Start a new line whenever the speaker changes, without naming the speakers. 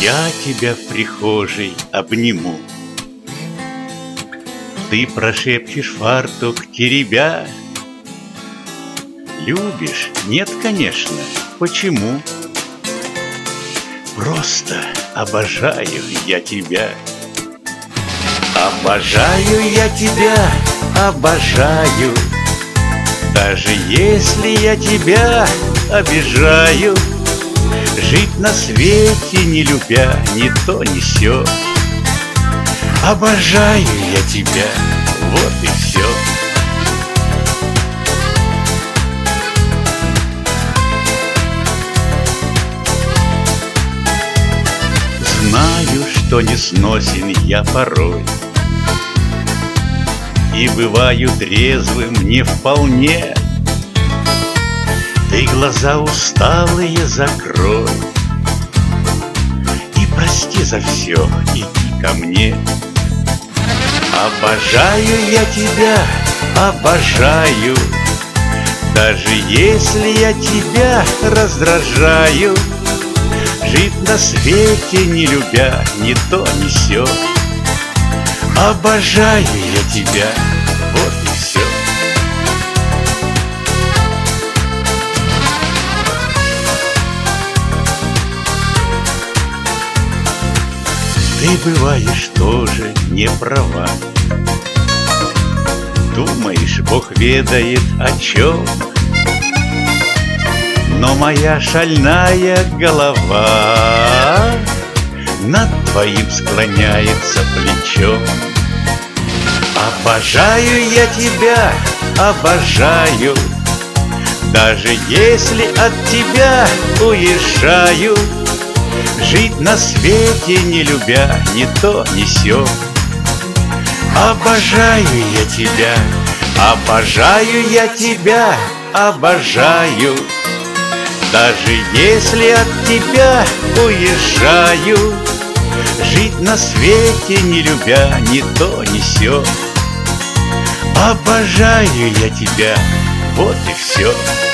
Я тебя в прихожей обниму. Ты прошепчешь фартук теребя. Любишь? Нет, конечно. Почему? Просто обожаю я тебя. Обожаю я тебя, обожаю. Даже если я тебя обижаю. Жить на свете не любя ни то ни сё. Обожаю я тебя, вот и все. Знаю, что не сносен я порой, и бываю трезвым не вполне. Ты глаза усталые закрой и прости за все, иди ко мне. Обожаю я тебя, обожаю. Даже если я тебя раздражаю. Жить на свете не любя ни то ни сё. Обожаю я тебя, вот и все. Ты бываешь тоже не права. Думаешь, Бог ведает о чем. Но моя шальная голова над твоим склоняется плечом. Обожаю я тебя, обожаю. Даже если от тебя уезжаю. Жить на свете не любя ни то ни сё. Обожаю я тебя, обожаю я тебя, обожаю. Даже если от тебя уезжаю. Жить на свете не любя ни то ни сё. Обожаю я тебя, вот и все.